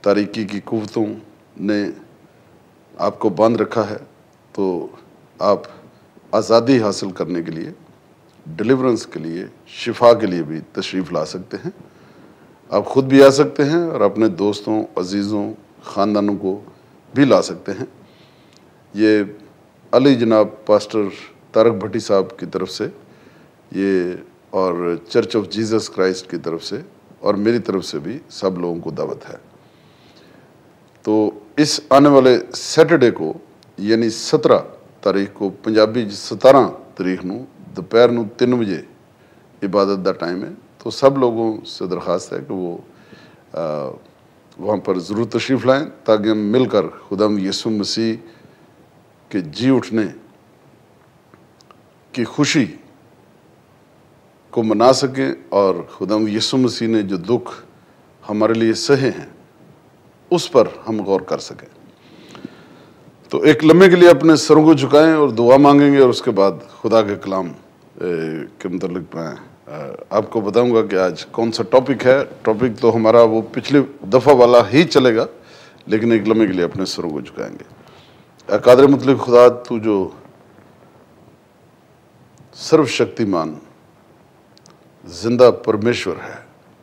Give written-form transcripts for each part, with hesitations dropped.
تاریکی کی قوتوں نے آپ کو باندھ رکھا ہے تو آپ آزادی حاصل کرنے کے لیے، ڈیلیورنس کے لیے، شفا کے لیے بھی تشریف لا سکتے ہیں۔ آپ خود بھی آ سکتے ہیں اور اپنے دوستوں، عزیزوں، خاندانوں کو بھی لا سکتے ہیں۔ یہ علی جناب پاسٹر طارق بھٹی صاحب کی طرف سے یہ اور چرچ آف جیزس کرائسٹ کی طرف سے اور میری طرف سے بھی سب لوگوں کو دعوت ہے۔ تو اس آنے والے سیٹرڈے کو یعنی 17 تاریخ کو، پنجابی 17 تاریخ نو دوپہر نو 3 بجے عبادت دا ٹائم ہے۔ تو سب لوگوں سے درخواست ہے کہ وہ وہاں پر ضرور تشریف لائیں تاکہ ہم مل کر خداوند یسوع مسیح کے جی اٹھنے کی خوشی کو منا سکیں اور خداوند یسوع مسیح نے جو دکھ ہمارے لیے سہے ہیں اس پر ہم غور کر سکیں۔ تو ایک لمحے کے لیے اپنے سروں کو جھکائیں اور دعا مانگیں گے، اور اس کے بعد خدا کے کلام کے متعلق میں آپ کو بتاؤں گا کہ آج کون سا ٹاپک ہے۔ ٹاپک تو ہمارا وہ پچھلی دفعہ والا ہی چلے گا، لیکن ایک لمحے کے لیے اپنے سروں کو جھکائیں گے۔ قادر مطلق خدا، تو جو سرو شکتیمان زندہ پرمیشور ہے،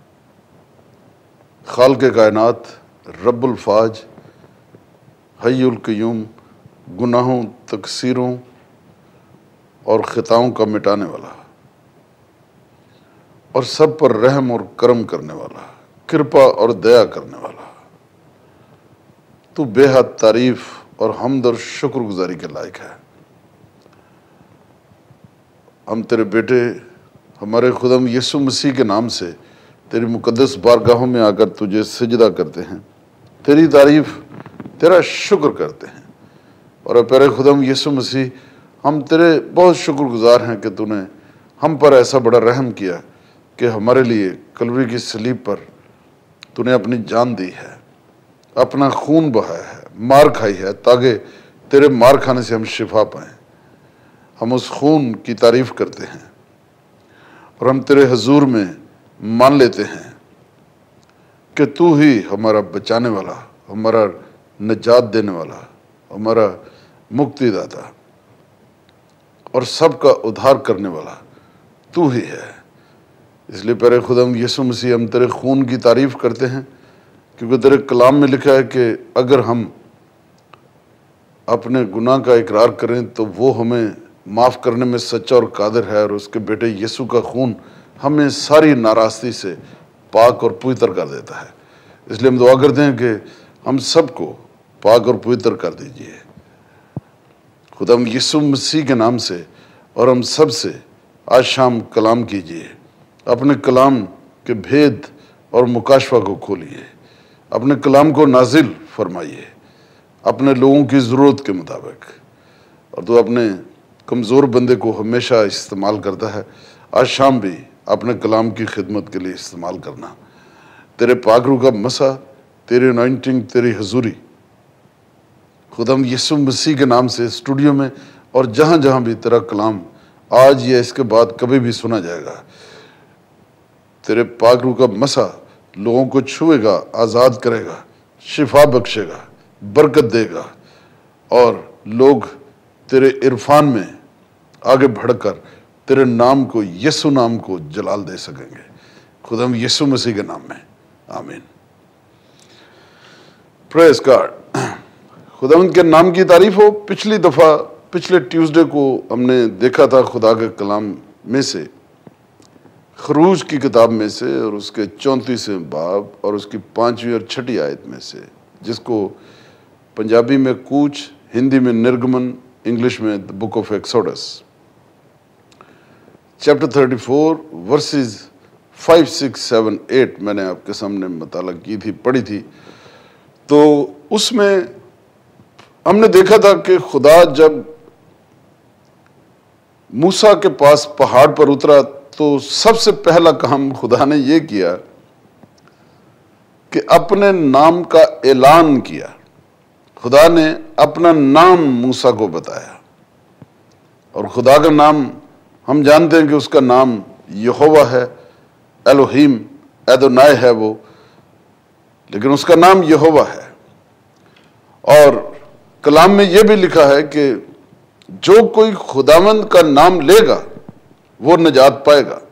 خالق کائنات، رب الفاج، حی القیوم، گناہوں، تقصیروں اور خطاؤں کا مٹانے والا اور سب پر رحم اور کرم کرنے والا، کرپا اور دیا کرنے والا، تو بے حد تعریف اور حمد اور شکر گزاری کے لائق ہے۔ ہم تیرے بیٹے ہمارے خداوند یسوع مسیح کے نام سے تیری مقدس بارگاہوں میں آ کر تجھے سجدہ کرتے ہیں، تیری تعریف، تیرا شکر کرتے ہیں۔ اور پیارے خداوند یسوع مسیح، ہم تیرے بہت شکر گزار ہیں کہ تو نے ہم پر ایسا بڑا رحم کیا کہ ہمارے لیے کلوری کی صلیب پر تو نے اپنی جان دی ہے، اپنا خون بہایا ہے، مار کھائی ہے تاکہ تیرے مار کھانے سے ہم شفا پائیں۔ ہم اس خون کی تعریف کرتے ہیں اور ہم تیرے حضور میں مان لیتے ہیں کہ تو ہی ہمارا بچانے والا، ہمارا نجات دینے والا، ہمارا مکتی داتا اور سب کا ادھار کرنے والا تو ہی ہے۔ اس لیے پیارے خداوند یسوع مسیح، ہم تیرے خون کی تعریف کرتے ہیں، کیونکہ تیرے کلام میں لکھا ہے کہ اگر ہم اپنے گناہ کا اقرار کریں تو وہ ہمیں معاف کرنے میں سچا اور قادر ہے، اور اس کے بیٹے یسوع کا خون ہمیں ساری ناراستی سے پاک اور پویتر کر دیتا ہے۔ اس لیے ہم دعا کرتے ہیں کہ ہم سب کو پاک اور پویتر کر دیجئے خداوند یسوع مسیح کے نام سے، اور ہم سب سے آج شام کلام کیجئے، اپنے کلام کے بھید اور مکاشفہ کو کھولیے، اپنے کلام کو نازل فرمائیے اپنے لوگوں کی ضرورت کے مطابق، اور تو اپنے کمزور بندے کو ہمیشہ استعمال کرتا ہے، آج شام بھی اپنے کلام کی خدمت کے لیے استعمال کرنا۔ تیرے پاک روح کا مسح، تیری انائنٹنگ، تیری حضوری خداوند یسوع مسیح کے نام سے اسٹوڈیو میں اور جہاں جہاں بھی تیرا کلام آج یا اس کے بعد کبھی بھی سنا جائے گا، تیرے پاک روح کا مسح لوگوں کو چھوئے گا، آزاد کرے گا، شفا بخشے گا، برکت دے گا، اور لوگ تیرے عرفان میں آگے بڑھ کر تیرے نام کو، یسوع نام کو جلال دے سکیں گے، خداوند یسوع مسیح کے نام میں، آمین۔ Praise God. خداوند کے نام کی تعریف ہو۔ پچھلی دفعہ، پچھلے ٹیوزڈے کو ہم نے دیکھا تھا خدا کے کلام میں سے، خروج کی کتاب میں سے، اور اس کے 34ویں باب اور اس کی 5ویں اور 6 آیت میں سے، جس کو پنجابی میں کوچ، ہندی میں نرگمن، انگلش میں the book of Exodus, chapter 34 verses 5، 6، 7، 8 میں نے آپ کے سامنے مطالعہ کی تھی، پڑھی تھی۔ تو اس میں ہم نے دیکھا تھا کہ خدا جب موسیٰ کے پاس پہاڑ پر اترا تو سب سے پہلا کام خدا نے یہ کیا کہ اپنے نام کا اعلان کیا۔ خدا نے اپنا نام موسیٰ کو بتایا، اور خدا کا نام ہم جانتے ہیں کہ اس کا نام یہوہ ہے، الوہیم، ایدونائی ہے وہ، لیکن اس کا نام یہوہ ہے. اور کلام میں یہ بھی لکھا ہے کہ جو کوئی خداوند کا نام لے گا وہ نجات پائے گا.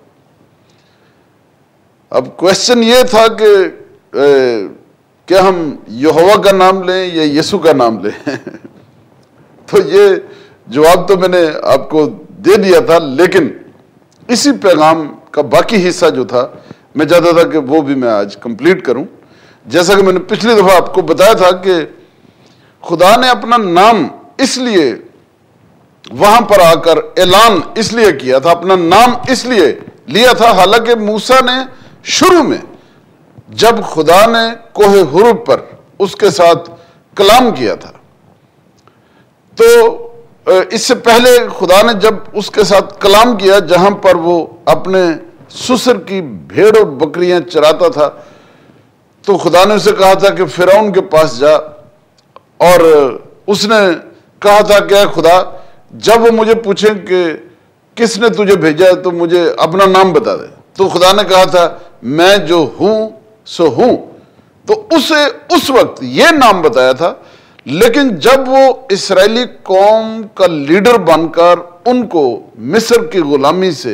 اب کویسچن یہ تھا کہ کیا ہم یہوہ کا نام لیں یا یسوع کا نام لیں؟ تو یہ جواب تو میں نے آپ کو دے دیا تھا، لیکن اسی پیغام کا باقی حصہ جو تھا میں چاہتا تھا کہ وہ بھی میں آج کمپلیٹ کروں. جیسا کہ میں نے پچھلی دفعہ آپ کو بتایا تھا کہ خدا نے اپنا نام اس لیے وہاں پر آ کر اعلان اس لیے کیا تھا، اپنا نام اس لیے لیا تھا. حالانکہ موسیٰ نے شروع میں جب خدا نے کوہ حور پر اس کے ساتھ کلام کیا تھا، تو اس سے پہلے خدا نے جب اس کے ساتھ کلام کیا جہاں پر وہ اپنے سسر کی بھیڑ اور بکریاں چراتا تھا، تو خدا نے اسے کہا تھا کہ فرعون کے پاس جا، اور اس نے کہا تھا کہ اے خدا جب وہ مجھے پوچھیں کہ کس نے تجھے بھیجا ہے تو مجھے اپنا نام بتا دے. تو خدا نے کہا تھا میں جو ہوں سو ہوں. تو اسے اس وقت یہ نام بتایا تھا، لیکن جب وہ اسرائیلی قوم کا لیڈر بن کر ان کو مصر کی غلامی سے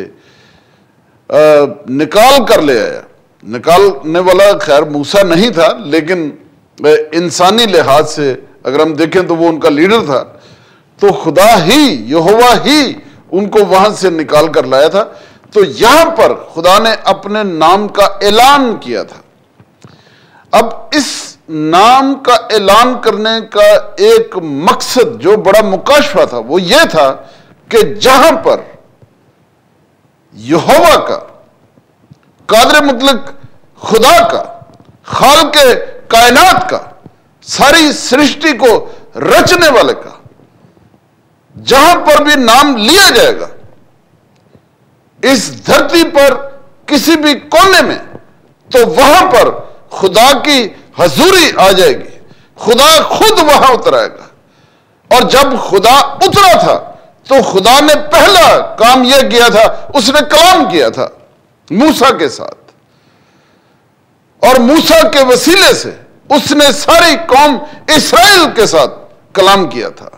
نکال کر لے آیا، نکالنے والا خیر موسیٰ نہیں تھا، لیکن انسانی لحاظ سے اگر ہم دیکھیں تو وہ ان کا لیڈر تھا، تو خدا ہی یہوہ ہی ان کو وہاں سے نکال کر لایا تھا. تو یہاں پر خدا نے اپنے نام کا اعلان کیا تھا. اب اس نام کا اعلان کرنے کا ایک مقصد جو بڑا مکاشفہ تھا وہ یہ تھا کہ جہاں پر یہوہ کا، قادر مطلق خدا کا، خالق کائنات کا، ساری سرشٹی کو رچنے والے کا جہاں پر بھی نام لیا جائے گا اس دھرتی پر کسی بھی کونے میں، تو وہاں پر خدا کی حضوری آ جائے گی، خدا خود وہاں اترائے گا. اور جب خدا اترا تھا تو خدا نے پہلا کام یہ کیا تھا، اس نے کلام کیا تھا موسیٰ کے ساتھ، اور موسیٰ کے وسیلے سے اس نے ساری قوم اسرائیل کے ساتھ کلام کیا تھا.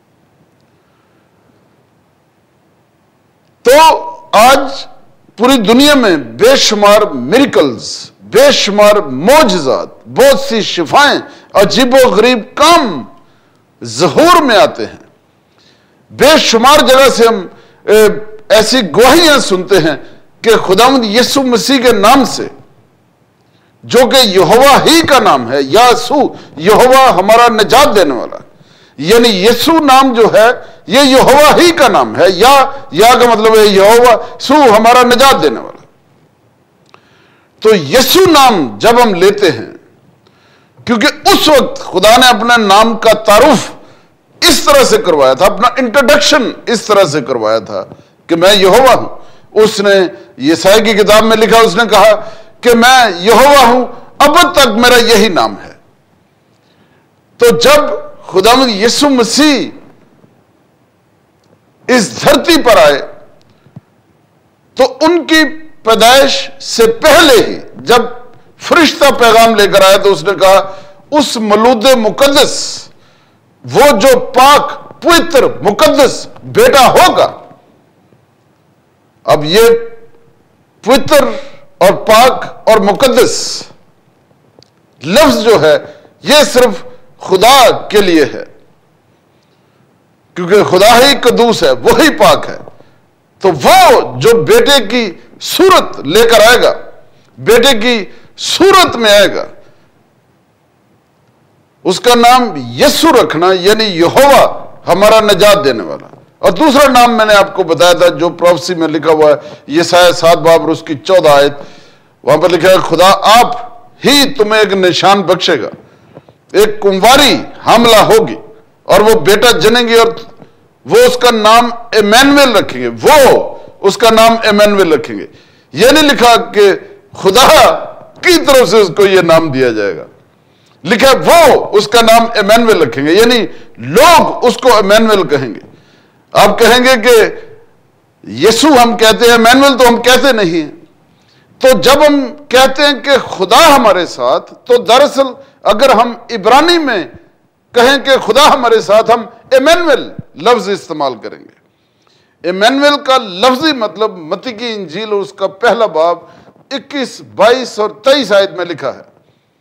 تو آج پوری دنیا میں بے شمار میریکلز، بے شمار معجزات، بہت سی شفائیں، عجیب و غریب کام ظہور میں آتے ہیں. بے شمار جگہ سے ہم ایسی گواہیاں سنتے ہیں کہ خداوند یسوع مسیح کے نام سے، جو کہ یہوہ ہی کا نام ہے، یسوع یہوہ ہمارا نجات دینے والا، یعنی یسوع نام جو ہے یہ یہوہ ہی کا نام ہے، یا کا مطلب ہے یہوہ سو ہمارا نجات دینے والا. تو یسوع نام جب ہم لیتے ہیں، کیونکہ اس وقت خدا نے اپنے نام کا تعارف اس طرح سے کروایا تھا، اپنا انٹروڈکشن اس طرح سے کروایا تھا کہ میں یہوہ ہوں. اس نے یسائی کی کتاب میں لکھا، اس نے کہا کہ میں یہوہ ہوں، اب تک میرا یہی نام ہے. تو جب خداوند یسوع مسیح اس دھرتی پر آئے تو ان کی پیدائش سے پہلے ہی جب فرشتہ پیغام لے کر آیا تو اس نے کہا اس مولود مقدس، وہ جو پاک پوتر مقدس بیٹا ہوگا. اب یہ پوتر اور پاک اور مقدس لفظ جو ہے یہ صرف خدا کے لیے ہے، کیونکہ خدا ہی قدوس ہے، وہی پاک ہے. تو وہ جو بیٹے کی صورت لے کر آئے گا، بیٹے کی صورت میں آئے گا، اس کا نام یسوع رکھنا، یعنی یہوہ ہمارا نجات دینے والا. اور دوسرا نام میں نے آپ کو بتایا تھا جو پروفیسی میں لکھا ہوا ہے، یسایا 7 باب اور اس کی 14 آیت، وہاں پر لکھا ہے خدا آپ ہی تمہیں ایک نشان بخشے گا، ایک کنواری حاملہ ہوگی اور وہ بیٹا جنیں گی اور وہ اس کا نام ایمینویل رکھیں گے. وہ اس کا نام ایمینویل رکھیں گے. یہ نہیں لکھا کہ خدا کی طرف سے اس کو یہ نام دیا جائے گا، لکھا وہ اس کا نام ایمینویل رکھیں گے، یعنی لوگ اس کو ایمینویل کہیں گے. آپ کہیں گے کہ یسوع ہم کہتے ہیں، ایمینویل تو ہم کہتے نہیں ہیں. تو جب ہم کہتے ہیں کہ خدا ہمارے ساتھ، تو دراصل اگر ہم عبرانی میں کہیں کہ خدا ہمارے ساتھ، ہم ایمینویل لفظ استعمال کریں گے۔ ایمینویل کا لفظی مطلب متی کی انجیل اور اس کا پہلا باب 21، 22 اور 23 آیت میں لکھا ہے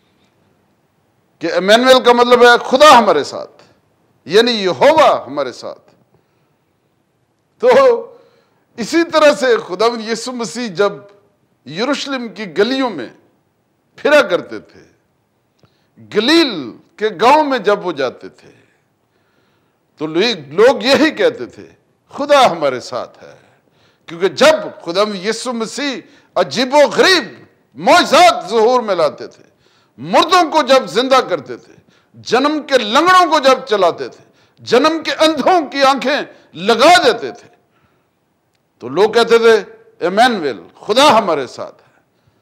کہ ایمینویل کا مطلب ہے خدا ہمارے ساتھ، یعنی یہوہ ہمارے ساتھ۔ تو اسی طرح سے خداوند یسوع مسیح جب یروشلم کی گلیوں میں پھرا کرتے تھے، گلیل کے گاؤں میں جب وہ جاتے تھے، تو لوگ یہی کہتے تھے خدا ہمارے ساتھ ہے، کیونکہ جب خداوند یسوع مسیح عجیب و غریب معجزات ظہور میں لاتے تھے، مردوں کو جب زندہ کرتے تھے، جنم کے لنگڑوں کو جب چلاتے تھے، جنم کے اندھوں کی آنکھیں لگا دیتے تھے، تو لوگ کہتے تھے ایمینویل، خدا ہمارے ساتھ ہے۔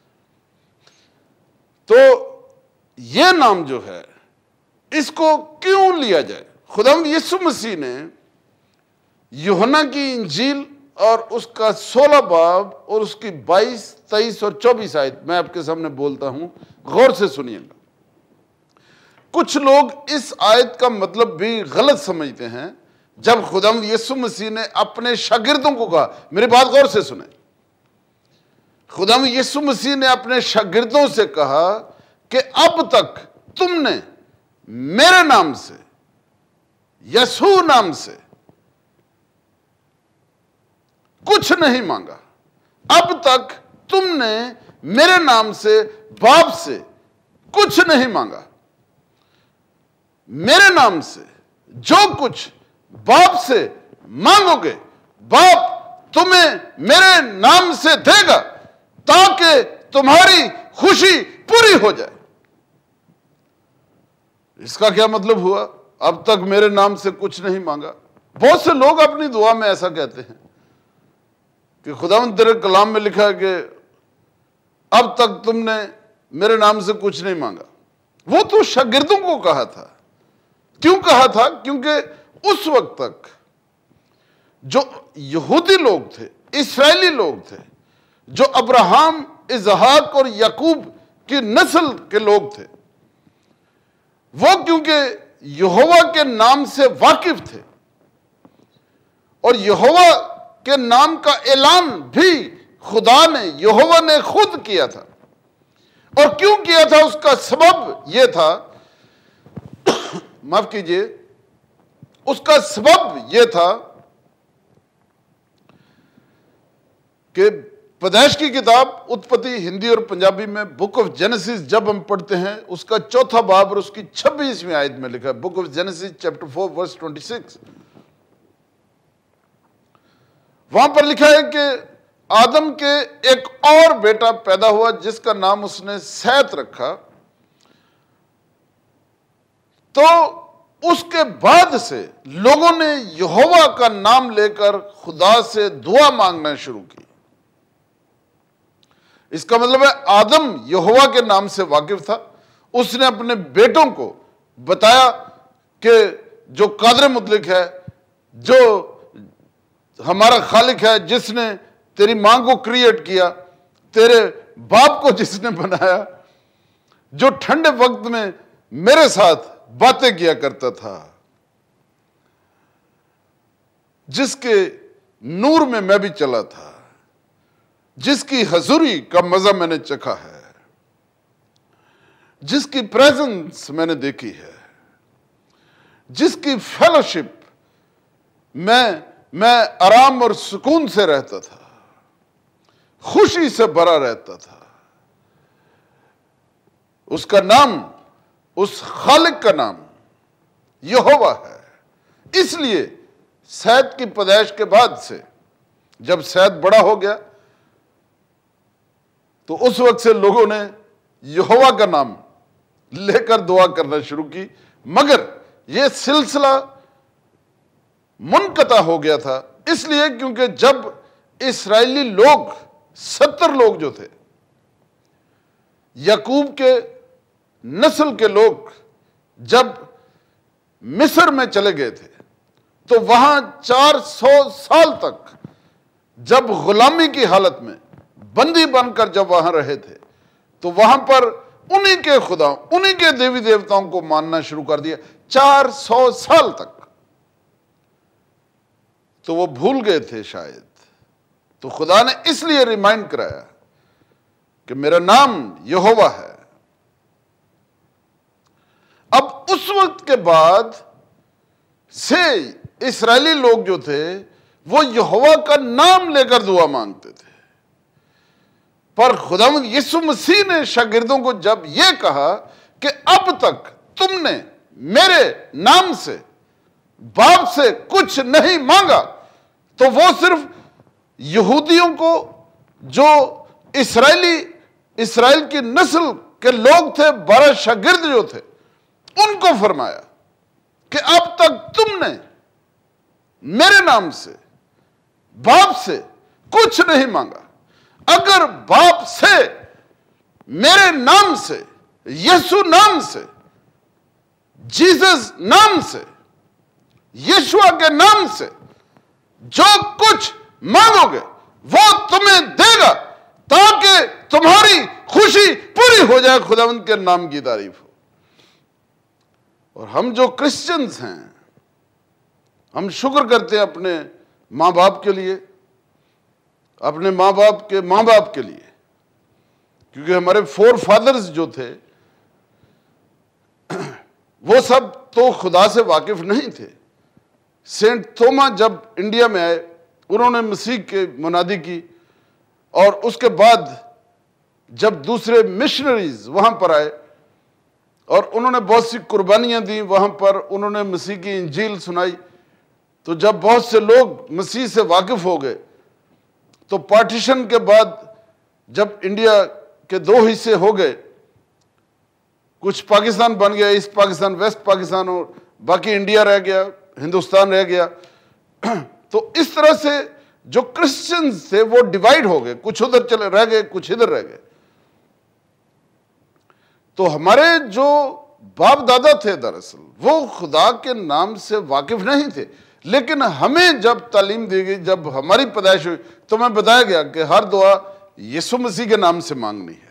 تو یہ نام جو ہے، اس کو کیوں لیا جائے؟ خداوند یسوع مسیح نے یوحنا کی انجیل اور اس کا 16 باب اور اس کی 22، 23 اور 24 آیت میں آپ کے سامنے بولتا ہوں، غور سے سنیے گا۔ کچھ لوگ اس آیت کا مطلب بھی غلط سمجھتے ہیں۔ جب خداوند یسوع مسیح نے اپنے شاگردوں کو کہا، میری بات غور سے سنیں، خداوند یسوع مسیح نے اپنے شاگردوں سے کہا کہ اب تک تم نے میرے نام سے، یسوع نام سے کچھ نہیں مانگا، اب تک تم نے میرے نام سے باپ سے کچھ نہیں مانگا، میرے نام سے جو کچھ باپ سے مانگو گے باپ تمہیں میرے نام سے دے گا، تاکہ تمہاری خوشی پوری ہو جائے۔ اس کا کیا مطلب ہوا؟ اب تک میرے نام سے کچھ نہیں مانگا۔ بہت سے لوگ اپنی دعا میں ایسا کہتے ہیں کہ خداوند تیرے کلام میں لکھا ہے کہ اب تک تم نے میرے نام سے کچھ نہیں مانگا۔ وہ تو شاگردوں کو کہا تھا۔ کیوں کہا تھا؟ کیونکہ اس وقت تک جو یہودی لوگ تھے، اسرائیلی لوگ تھے، جو ابراہم، اسحاق اور یعقوب کی نسل کے لوگ تھے، وہ کیونکہ یہوہ کے نام سے واقف تھے، اور یہوہ کے نام کا اعلان بھی خدا نے، یہوہ نے خود کیا تھا۔ اور کیوں کیا تھا؟ اس کا سبب یہ تھا، معاف کیجئے، اس کا سبب یہ تھا کہ پیدائش کی کتاب اتپتی ہندی اور پنجابی میں بک آف جینیسس جب ہم پڑھتے ہیں، اس کا 4 باب اور اس کی 26ویں آیت میں لکھا ہے، book of Genesis chapter 4 verse 26، وہاں پر لکھا ہے کہ آدم کے ایک اور بیٹا پیدا ہوا جس کا نام اس نے سیت رکھا، تو اس کے بعد سے لوگوں نے یہوہ کا نام لے کر خدا سے دعا مانگنا شروع کی۔ اس کا مطلب ہے آدم یہوہ کے نام سے واقف تھا، اس نے اپنے بیٹوں کو بتایا کہ جو قادر مطلق ہے، جو ہمارا خالق ہے، جس نے تیری ماں کو کریٹ کیا، تیرے باپ کو جس نے بنایا، جو ٹھنڈے وقت میں میرے ساتھ باتیں کیا کرتا تھا، جس کے نور میں میں بھی چلا تھا، جس کی حضوری کا مزہ میں نے چکھا ہے، جس کی پریزنس میں نے دیکھی ہے، جس کی فیلوشپ میں آرام اور سکون سے رہتا تھا، خوشی سے بھرا رہتا تھا، اس کا نام، اس خالق کا نام یہوہ ہے۔ اس لیے سیت کی پیدائش کے بعد سے جب سیت بڑا ہو گیا تو اس وقت سے لوگوں نے یہوہ کا نام لے کر دعا کرنا شروع کی، مگر یہ سلسلہ منقطع ہو گیا تھا، اس لیے کیونکہ جب اسرائیلی لوگ 70 لوگ جو تھے، یعقوب کے نسل کے لوگ جب مصر میں چلے گئے تھے، تو وہاں 400 سال تک جب غلامی کی حالت میں بندی بن کر جب وہاں رہے تھے تو وہاں پر انہی کے خدا، انہی کے دیوی دیوتاؤں کو ماننا شروع کر دیا 400 سال تک۔ تو وہ بھول گئے تھے شاید، تو خدا نے اس لیے ریمائنڈ کرایا کہ میرا نام یہوہ ہے۔ اب اس وقت کے بعد سے اسرائیلی لوگ جو تھے وہ یہوہ کا نام لے کر دعا مانگتے تھے، پر خداوند یسوع مسیح نے شاگردوں کو جب یہ کہا کہ اب تک تم نے میرے نام سے باپ سے کچھ نہیں مانگا، تو وہ صرف یہودیوں کو جو اسرائیل کی نسل کے لوگ تھے، 12 شاگرد جو تھے، ان کو فرمایا کہ اب تک تم نے میرے نام سے باپ سے کچھ نہیں مانگا۔ اگر باپ سے میرے نام سے، یسوع نام سے، جیسس نام سے، یشوع کے نام سے جو کچھ مانگو گے وہ تمہیں دے گا، تاکہ تمہاری خوشی پوری ہو جائے، خداوند کے نام کی تعریف ہو۔ اور ہم جو کرسچنز ہیں، ہم شکر کرتے ہیں اپنے ماں باپ کے لیے، اپنے ماں باپ کے ماں باپ کے لیے، کیونکہ ہمارے فور فادرز جو تھے وہ سب تو خدا سے واقف نہیں تھے۔ سینٹ توما جب انڈیا میں آئے، انہوں نے مسیح کی منادی کی، اور اس کے بعد جب دوسرے مشنریز وہاں پر آئے اور انہوں نے بہت سی قربانیاں دیں، وہاں پر انہوں نے مسیح کی انجیل سنائی، تو جب بہت سے لوگ مسیح سے واقف ہو گئے تو پارٹیشن کے بعد جب انڈیا کے 2 حصے ہو گئے، کچھ پاکستان بن گیا، ایسٹ پاکستان، ویسٹ پاکستان، اور باقی انڈیا رہ گیا، ہندوستان رہ گیا، تو اس طرح سے جو کرسچنز تھے وہ ڈیوائیڈ ہو گئے، کچھ ادھر چلے رہ گئے، کچھ ادھر رہ گئے۔ تو ہمارے جو باپ دادا تھے دراصل وہ خدا کے نام سے واقف نہیں تھے، لیکن ہمیں جب تعلیم دی گئی، جب ہماری پیدائش ہوئی تو ہمیں بتایا گیا کہ ہر دعا یسوع مسیح کے نام سے مانگنی ہے،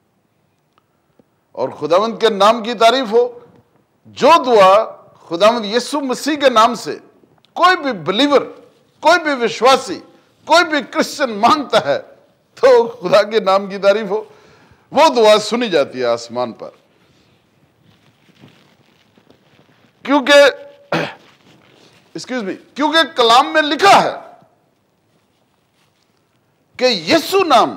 اور خداوند کے نام کی تعریف ہو۔ جو دعا خداوند یسوع مسیح کے نام سے کوئی بھی بلیور، کوئی بھی وشواسی، کوئی بھی کرسچن مانگتا ہے تو خدا کے نام کی تعریف ہو، وہ دعا سنی جاتی ہے آسمان پر۔ کیونکہ کلام میں لکھا ہے کہ یسوع نام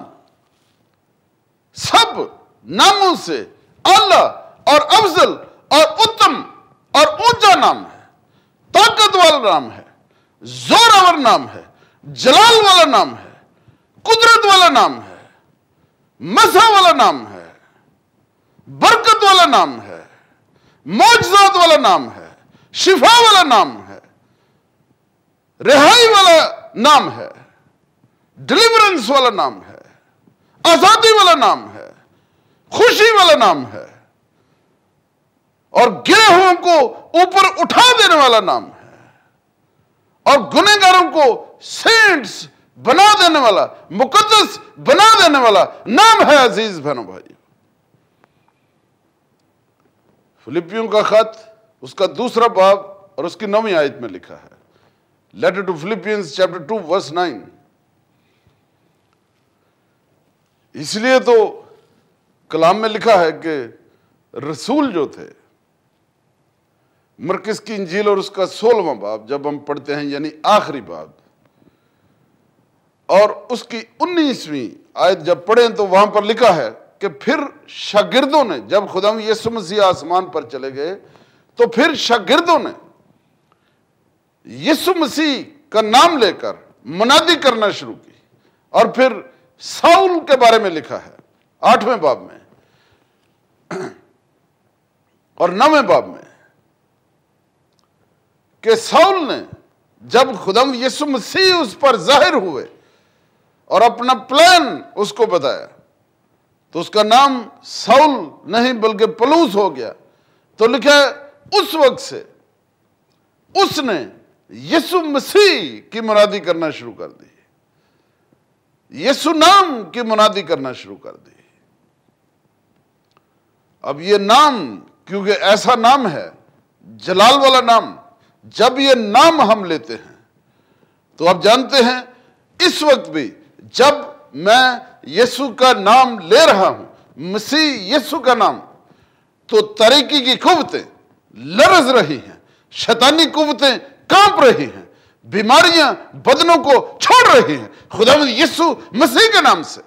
سب ناموں سے اعلیٰ اور افضل اور اتم اور اونچا نام ہے، طاقت والا نام ہے، زور آور نام ہے، جلال والا نام ہے، قدرت والا نام ہے، مسح والا نام ہے، برکت والا نام ہے، معجزات والا نام ہے، شفا والا نام ہے، رہائی والا نام ہے، ڈیلیورنس والا نام ہے، آزادی والا نام ہے، خوشی والا نام ہے، اور گرے ہوئوں کو اوپر اٹھا دینے والا نام ہے، اور گنہگاروں کو سینٹس بنا دینے والا، مقدس بنا دینے والا نام ہے۔ عزیز بہنوں بھائی، فلپیوں کا خط اس کا 2 باب اور اس کی 9 آیت میں لکھا ہے، letter to Philippians chapter 2 verse 9۔ اس لیے تو کلام میں لکھا ہے کہ رسول جو تھے، مرکز کی انجیل اور اس کا 16واں باب جب ہم پڑھتے ہیں، یعنی آخری باب، اور اس کی 19ویں آیت جب پڑھیں تو وہاں پر لکھا ہے کہ پھر شاگردوں نے، جب خداوند یسوع مسیح آسمان پر چلے گئے تو پھر شاگردوں نے یسوع مسیح کا نام لے کر منادی کرنا شروع کی، اور پھر ساؤل کے بارے میں لکھا ہے 8ویں باب میں اور 9ویں باب میں کہ ساؤل نے جب خداوند یسوع مسیح اس پر ظاہر ہوئے اور اپنا پلان اس کو بتایا تو اس کا نام ساؤل نہیں بلکہ پلوس ہو گیا۔ تو لکھا ہے اس وقت سے اس نے یسوع مسیح کی منادی کرنا شروع کر دی۔ یسوع نام کی منادی کرنا شروع کر دی۔ اب یہ نام کیونکہ ایسا نام ہے، جلال والا نام، جب یہ نام ہم لیتے ہیں تو آپ جانتے ہیں اس وقت بھی جب میں یسوع کا نام لے رہا ہوں، مسیح یسوع کا نام، تو تاریکی کی قوتیں لرز رہی ہیں، شیطانی قوتیں کانپ رہی ہیں، بیماریاں بدنوں کو چھوڑ رہی ہیں خداوند یسوع مسیح کے نام سے۔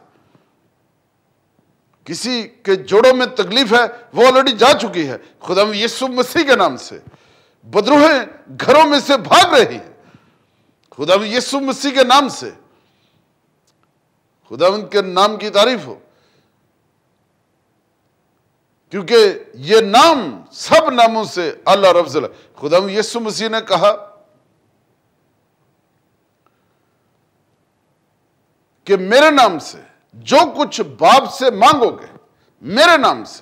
کسی کے جوڑوں میں تکلیف ہے وہ آلریڈی جا چکی ہے خداوند یسوع مسیح کے نام سے۔ بدروہیں گھروں میں سے بھاگ رہی ہیں خداوند یسوع مسیح کے نام سے۔ خداوند کے نام کی تعریف ہو، کیونکہ یہ نام سب ناموں سے اعلیٰ اور افضل ہے۔ خداوند یسوع مسیح نے کہا کہ میرے نام سے جو کچھ باپ سے مانگو گے میرے نام سے۔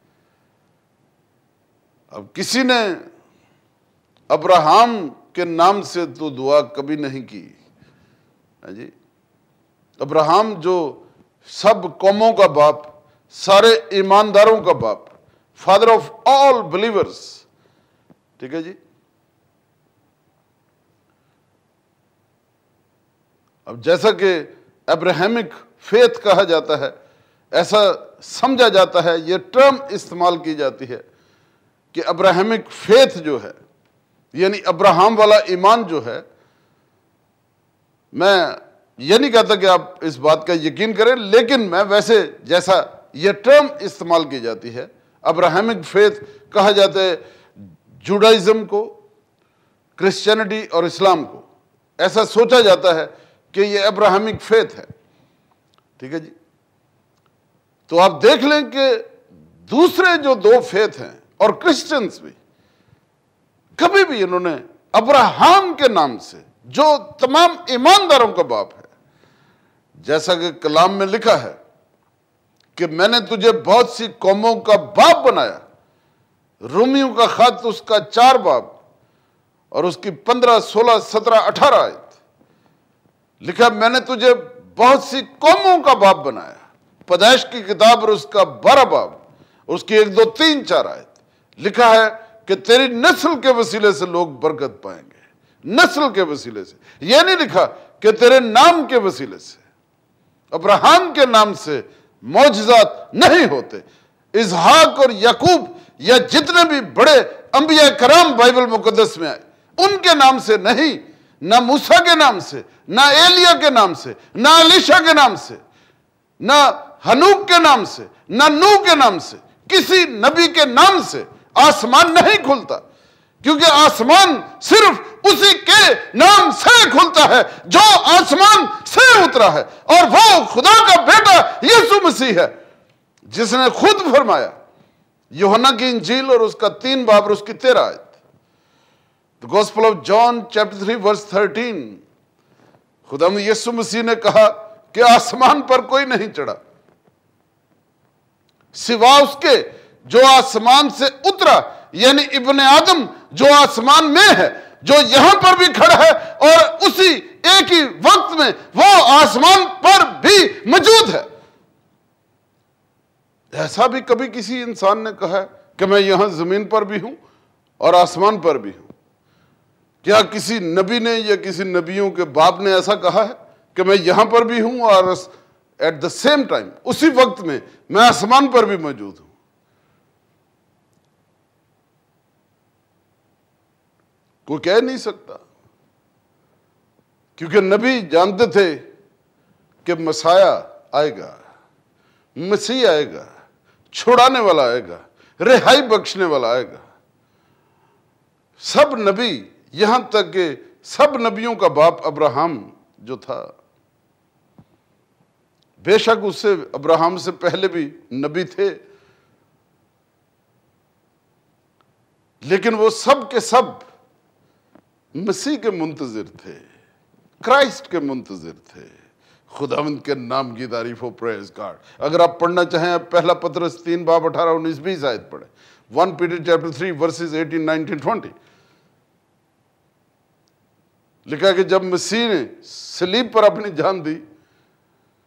اب کسی نے ابراہم کے نام سے تو دعا کبھی نہیں کی جی۔ ابراہم جو سب قوموں کا باپ، سارے ایمانداروں کا باپ، فادر آف آل بلیورز، ٹھیک ہے جی۔ اب جیسا کہ ابراہیمک فیتھ کہا جاتا ہے، ایسا سمجھا جاتا ہے، یہ ٹرم استعمال کی جاتی ہے کہ ابراہیمک فیتھ جو ہے، یعنی ابراہم والا ایمان جو ہے، میں یہ نہیں کہتا کہ آپ اس بات کا یقین کریں، لیکن میں ویسے جیسا یہ ٹرم استعمال کی جاتی ہے، ابراہیمک فیتھ کہا جاتا ہے جوڈائزم کو، کرسچینٹی اور اسلام کو، ایسا سوچا جاتا ہے کہ یہ ابراہیمک فیتھ ہے، ٹھیک ہے جی۔ تو آپ دیکھ لیں کہ دوسرے جو دو فیتھ ہیں اور کرسچنز بھی، کبھی بھی انہوں نے ابراہم کے نام سے جو تمام ایمانداروں کا باپ ہے، جیسا کہ کلام میں لکھا ہے کہ میں نے تجھے بہت سی قوموں کا باپ بنایا، رومیوں کا خط اس کا 4 باب اور اس کی 15، 16، 17، 18 آیت لکھا، میں نے تجھے بہت سی قوموں کا باپ بنایا۔ پیدائش کی کتاب اور اس کا 12 باب اس کی 1، 2، 3، 4 آیت لکھا ہے کہ تیری نسل کے وسیلے سے لوگ برکت پائیں گے، نسل کے وسیلے سے، یہ نہیں لکھا کہ تیرے نام کے وسیلے سے۔ ابراہم کے نام سے معجزات نہیں ہوتے۔ اسحاق اور یعقوب یا جتنے بھی بڑے انبیاء کرام بائبل مقدس میں آئے، ان کے نام سے نہیں، نہ موسیٰ کے نام سے، نہ ایلیاہ کے نام سے، نہ الیشا کے نام سے، نہ ہنوک کے نام سے، نہ نوح کے نام سے، کسی نبی کے نام سے آسمان نہیں کھلتا، کیونکہ آسمان صرف اسی کے نام سے کھلتا ہے جو آسمان سے اترا ہے، اور وہ خدا کا بیٹا یسوع مسیح ہے، جس نے خود فرمایا، یوحنا کی انجیل اور اس کا 3 باب اور اس کی 13 آیت، The Gospel of John chapter 3 verse 13، خداوند یسوع مسیح نے کہا کہ آسمان پر کوئی نہیں چڑھا سوا اس کے جو آسمان سے اترا، یعنی ابن آدم جو آسمان میں ہے، جو یہاں پر بھی کھڑا ہے اور اسی ایک ہی وقت میں وہ آسمان پر بھی موجود ہے۔ ایسا بھی کبھی کسی انسان نے کہا ہے کہ میں یہاں زمین پر بھی ہوں اور آسمان پر بھی ہوں؟ کیا کسی نبی نے یا کسی نبیوں کے باپ نے ایسا کہا ہے کہ میں یہاں پر بھی ہوں اور ایٹ دا سیم ٹائم اسی وقت میں میں آسمان پر بھی موجود ہوں؟ کوئی کہہ نہیں سکتا، کیونکہ نبی جانتے تھے کہ مسیح آئے گا، مسیح آئے گا، چھڑانے والا آئے گا، رہائی بخشنے والا آئے گا۔ سب نبی، یہاں تک کہ سب نبیوں کا باپ ابراہم جو تھا، بے شک اس سے ابراہم سے پہلے بھی نبی تھے، لیکن وہ سب کے سب مسیح کے منتظر تھے، کرائسٹ کے منتظر تھے۔ خداوند کے نام کی تعریف ہو، پریز گاڈ۔ اگر آپ پڑھنا چاہیں آپ پہلا پطرس 3 باب 18، 19، 20 آیت پڑھیں، 1 Peter chapter 3 verses 18، 19، 20 لکھا کہ جب مسیح نے صلیب پر اپنی جان دی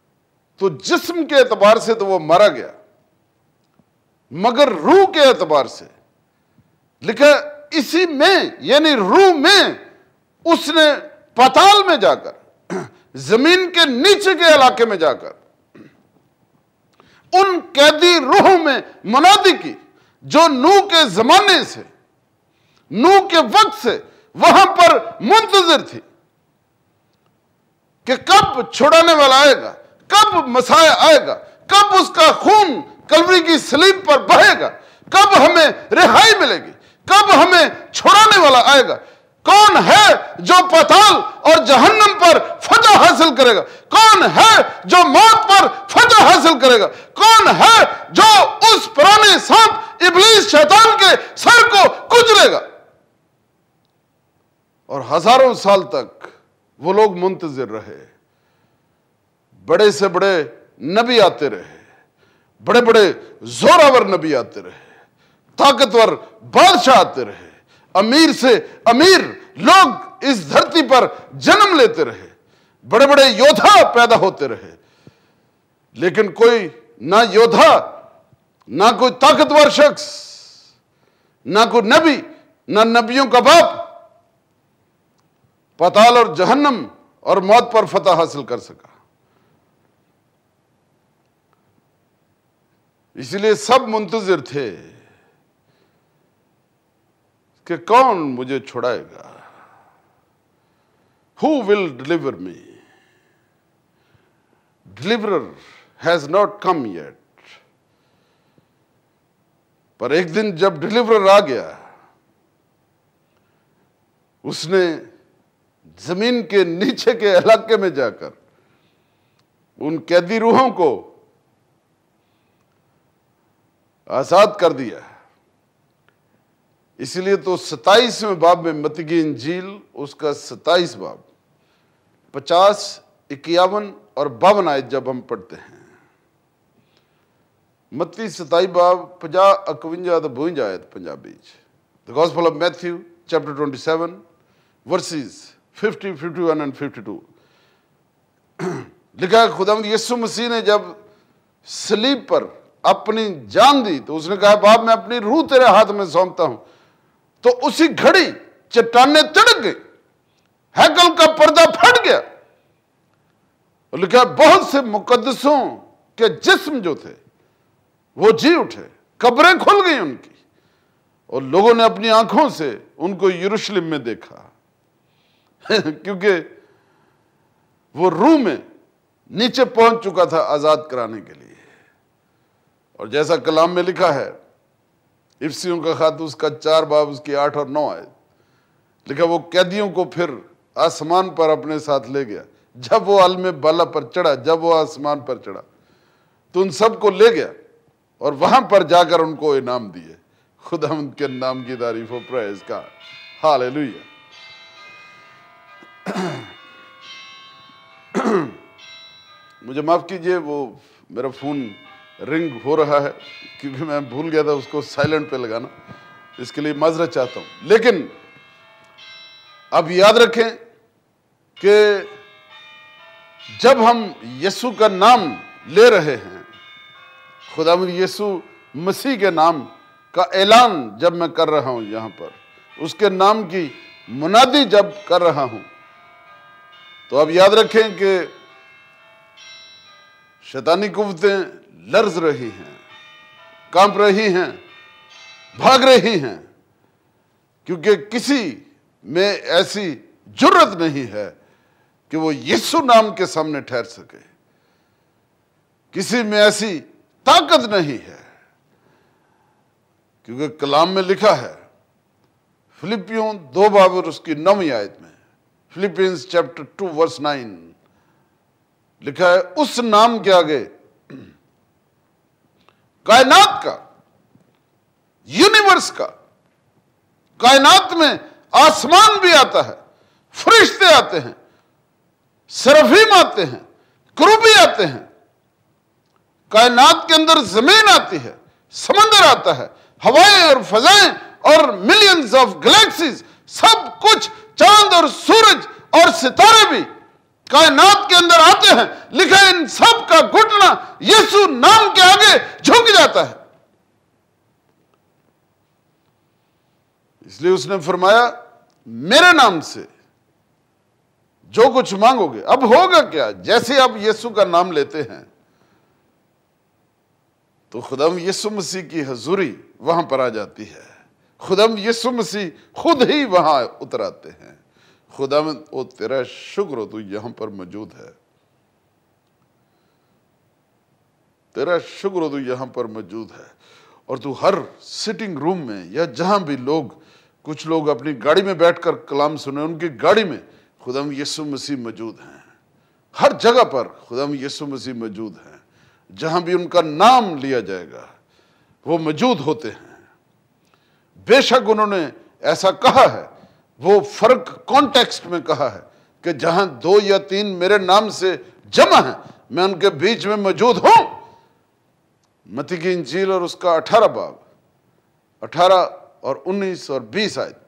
تو جسم کے اعتبار سے تو وہ مارا گیا، مگر روح کے اعتبار سے لکھا اسی میں یعنی روح میں اس نے پاتال میں جا کر، زمین کے نیچے کے علاقے میں جا کر ان قیدی روحوں میں منادی کی جو نوح کے زمانے سے، نوح کے وقت سے وہاں پر منتظر تھی کہ کب چھڑانے والا آئے گا، کب مسیح آئے گا، کب اس کا خون کلوری کی صلیب پر بہے گا، کب ہمیں رہائی ملے گی، کب ہمیں چھڑانے والا آئے گا۔ کون ہے جو پاتال اور جہنم پر فتح حاصل کرے گا؟ کون ہے جو موت پر فتح حاصل کرے گا؟ کون ہے جو اس پرانے سانپ ابلیس شیطان کے سر کو کچلے گا؟ اور ہزاروں سال تک وہ لوگ منتظر رہے، بڑے سے بڑے نبی آتے رہے، بڑے بڑے زوراور نبی آتے رہے، طاقتور بادشاہ آتے رہے، امیر سے امیر لوگ اس دھرتی پر جنم لیتے رہے، بڑے بڑے یودھا پیدا ہوتے رہے، لیکن کوئی نہ یودھا، نہ کوئی طاقتور شخص، نہ کوئی نبی، نہ نبیوں کا باپ پاتال اور جہنم اور موت پر فتح حاصل کر سکا۔ اسی لیے سب منتظر تھے کہ کون مجھے چھڑائے گا؟ Who will deliver me? Deliverer has not come yet. پر ایک دن جب ڈیلیورر آ گیا، اس نے زمین کے نیچے کے علاقے میں جا کر ان قیدی روحوں کو آزاد کر دیا۔ اسی لیے تو 27ویں باب میں متی کی انجیل اس کا 27 باب 50، 51 اور 52 آیت جب ہم پڑھتے ہیں، متی 27 باب 50، 51 تو 52 آیت Punjabi The Gospel of Matthew chapter 27 verses 50, 51 and 52 لکھا ہے خداوند یسوع مسیح نے جب صلیب پر اپنی جان دی تو اس نے کہا باپ میں اپنی روح تیرے ہاتھ میں سونپتا ہوں، تو اسی گھڑی چٹانیں تڑک گئی، ہیکل کا پردہ پھٹ گیا، اور لکھا بہت سے مقدسوں کے جسم جو تھے وہ جی اٹھے، قبریں کھل گئی ان کی، اور لوگوں نے اپنی آنکھوں سے ان کو یروشلم میں دیکھا کیونکہ وہ روح میں نیچے پہنچ چکا تھا آزاد کرانے کے لیے۔ اور جیسا کلام میں لکھا ہے، افسیوں کا خط اس کا 4 باب اس کی 8 اور 9 آیت لکھا وہ قیدیوں کو پھر آسمان پر اپنے ساتھ لے گیا۔ جب وہ عالم بالا پر چڑھا، جب وہ آسمان پر چڑھا تو ان سب کو لے گیا اور وہاں پر جا کر ان کو انعام دیے۔ خدا ان کے نام کی تعریف ہو، پریز کا ہاللیلویہ۔ مجھے معاف کیجئے، وہ میرا فون رنگ ہو رہا ہے کیونکہ میں بھول گیا تھا اس کو سائلنٹ پہ لگانا، اس کے لیے معذرت چاہتا ہوں۔ لیکن اب یاد رکھیں کہ جب ہم یسوع کا نام لے رہے ہیں، خداوند یسوع مسیح کے نام کا اعلان جب میں کر رہا ہوں یہاں پر، اس کے نام کی منادی جب کر رہا ہوں، تو اب یاد رکھیں کہ شیطانی قوتیں لرز رہی ہیں، کانپ رہی ہیں، بھاگ رہی ہیں، کیونکہ کسی میں ایسی جرت نہیں ہے کہ وہ یسوع نام کے سامنے ٹھہر سکے، کسی میں ایسی طاقت نہیں ہے، کیونکہ کلام میں لکھا ہے فلپیوں 2 باب اور اس کی 9ویں آیت میں، فلپینز چیپٹر 2 ورس 9 لکھا ہے اس نام کے آگے کائنات کا، یونیورس کا، کائنات میں آسمان بھی آتا ہے، فرشتے آتے ہیں، سرافیم آتے ہیں، کروبی آتے ہیں، کائنات کے اندر زمین آتی ہے، سمندر آتا ہے، ہوائیں اور فضائیں اور ملینز آف گلیکسیز، سب کچھ، چاند اور سورج اور ستارے بھی کائنات کے اندر آتے ہیں، لکھا ہے ان سب کا گھٹنا یسوع نام کے آگے جھک جاتا ہے۔ اس لیے اس نے فرمایا میرے نام سے جو کچھ مانگو گے، اب ہوگا کیا؟ جیسے آپ یسوع کا نام لیتے ہیں تو خداوند یسوع مسیح کی حضوری وہاں پر آ جاتی ہے، خداوند یسوع مسیح خود ہی وہاں اتر آتے ہیں۔ خداوند او تیرا شکر ہو تو یہاں پر موجود ہے، تیرا شکر ہو تو یہاں پر موجود ہے، اور تو ہر سٹنگ روم میں یا جہاں بھی کچھ لوگ اپنی گاڑی میں بیٹھ کر کلام سنیں، ان کی گاڑی میں خداوند یسوع مسیح موجود ہیں، ہر جگہ پر خداوند یسوع مسیح موجود ہیں، جہاں بھی ان کا نام لیا جائے گا وہ موجود ہوتے ہیں۔ بے شک انہوں نے ایسا کہا ہے، وہ فرق کانٹیکسٹ میں کہا ہے کہ جہاں 2 یا 3 میرے نام سے جمع ہیں میں ان کے بیچ میں موجود ہوں۔ متی کی انجیل اور اس کا 18 باب 18 اور 19 اور 20 آیت۔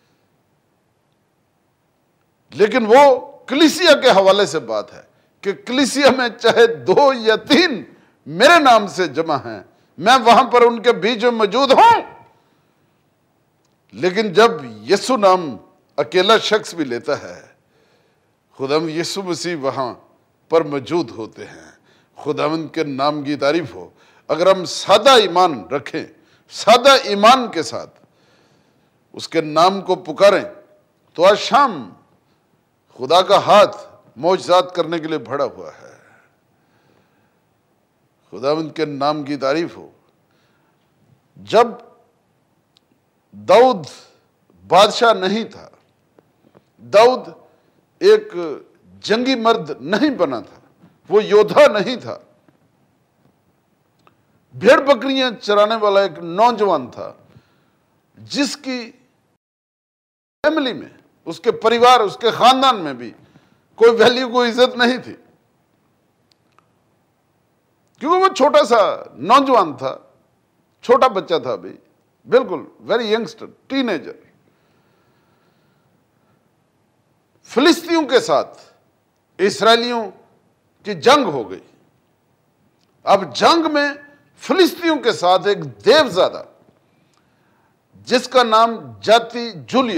لیکن وہ کلیسیا کے حوالے سے بات ہے کہ کلیسیا میں چاہے 2 یا 3 میرے نام سے جمع ہیں میں وہاں پر ان کے بیچ میں موجود ہوں۔ لیکن جب یسوع نام اکیلا شخص بھی لیتا ہے، خداوند یسوع مسیح وہاں پر موجود ہوتے ہیں۔ خداوند کے نام کی تعریف ہو۔ اگر ہم سادہ ایمان رکھیں، سادہ ایمان کے ساتھ اس کے نام کو پکاریں تو آج شام خدا کا ہاتھ معجزات کرنے کے لیے بڑھا ہوا ہے۔ خداوند کے نام کی تعریف ہو۔ جب داؤد بادشاہ نہیں تھا، داؤد ایک جنگی مرد نہیں بنا تھا، وہ یودھا نہیں تھا، بھیڑ بکریاں چرانے والا ایک نوجوان تھا جس کی فیملی میں، اس کے پریوار، اس کے خاندان میں بھی کوئی ویلیو، کوئی عزت نہیں تھی، کیونکہ وہ چھوٹا سا نوجوان تھا، چھوٹا بچہ تھا ابھی، بالکل ویری ینگسٹر، ٹین ایجر۔ فلسطینیوں کے ساتھ اسرائیلیوں کی جنگ ہو گئی۔ اب جنگ میں فلسطینیوں کے ساتھ ایک دیوزادہ جس کا نام جاتی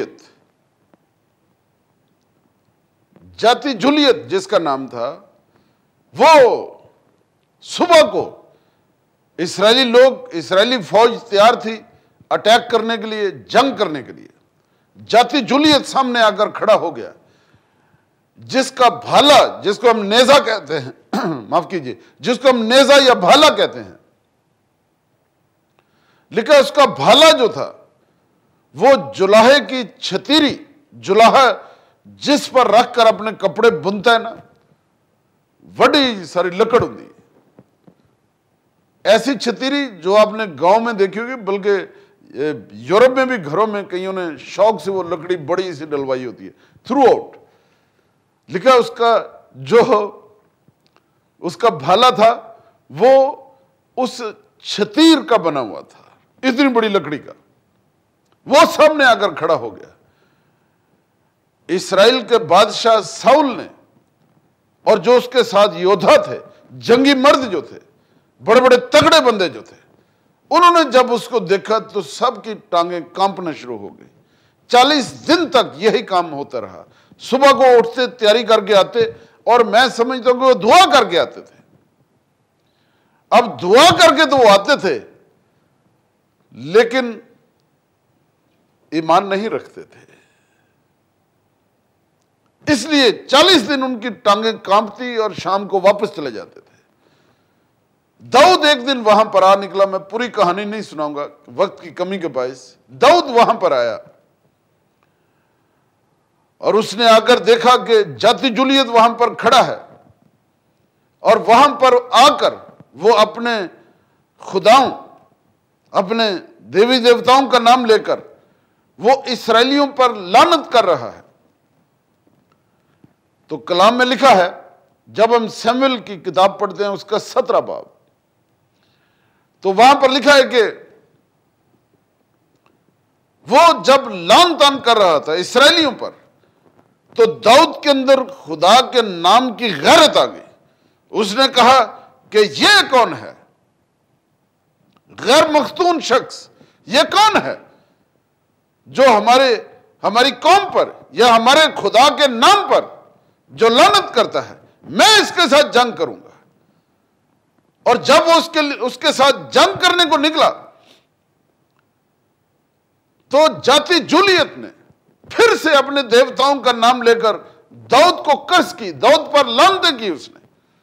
جولیت جس کا نام تھا، وہ صبح کو اسرائیلی فوج تیار تھی اٹیک کرنے کے لیے، جنگ کرنے کے لیے۔ جاتی جولیت سامنے آ کر کھڑا ہو گیا، جس کا بھالا، جس کو ہم نیزہ کہتے ہیں معاف کیجئے، جس کو ہم نیزہ یا بھالا کہتے ہیں، لیکن اس کا بھالا جو تھا وہ جلاہے کی چھتیری، جلاہا جس پر رکھ کر اپنے کپڑے بنتا ہے نا، بڑی ساری لکڑ ہوتی، ایسی چھتیری جو آپ نے گاؤں میں دیکھی ہوگی، بلکہ یورپ میں بھی گھروں میں کئیوں نے شوق سے وہ لکڑی بڑی سی ڈلوائی ہوتی ہے تھرو آؤٹ۔ لکھا اس کا بھالا تھا وہ اس چھتیر کا بنا ہوا تھا، اتنی بڑی لکڑی کا، وہ سامنے آ کر کھڑا ہو گیا۔ اسرائیل کے بادشاہ ساؤل نے اور جو اس کے ساتھ یودھا تھے، جنگی مرد جو تھے، بڑے بڑے تگڑے بندے جو تھے، انہوں نے جب اس کو دیکھا تو سب کی ٹانگیں کانپنا شروع ہو گئی۔ 40 دن تک یہی کام ہوتا رہا۔ صبح کو اٹھتے، تیاری کر کے آتے، اور میں سمجھتا ہوں کہ وہ دعا کر کے آتے تھے۔ اب دعا کر کے تو وہ آتے تھے لیکن ایمان نہیں رکھتے تھے، اس لیے 40 دن ان کی ٹانگیں کانپتی اور شام کو واپس چلے جاتے تھے۔ داؤد ایک دن وہاں پر آ نکلا، میں پوری کہانی نہیں سناؤں گا وقت کی کمی کے باعث۔ داؤد وہاں پر آیا اور اس نے آ کر دیکھا کہ جاتی جولیت وہاں پر کھڑا ہے، اور وہاں پر آ کر وہ اپنے خداؤں، اپنے دیوی دیوتاؤں کا نام لے کر وہ اسرائیلیوں پر لعنت کر رہا ہے۔ تو کلام میں لکھا ہے، جب ہم سیموئیل کی کتاب پڑھتے ہیں اس کا 17 باب، تو وہاں پر لکھا ہے کہ وہ جب لعن طعن کر رہا تھا اسرائیلیوں پر، تو داؤد کے اندر خدا کے نام کی غیرت آ گئی. اس نے کہا کہ یہ کون ہے؟ غیر مختون شخص یہ کون ہے جو ہماری قوم پر یا ہمارے خدا کے نام پر جو لعنت کرتا ہے؟ میں اس کے ساتھ جنگ کروں گا. اور جب وہ اس کے ساتھ جنگ کرنے کو نکلا تو جاتی جولیت نے پھر سے اپنے دیوتاؤں کا نام لے کر داؤد کو کرس کی، داؤد پر لعنتیں کی اس نے.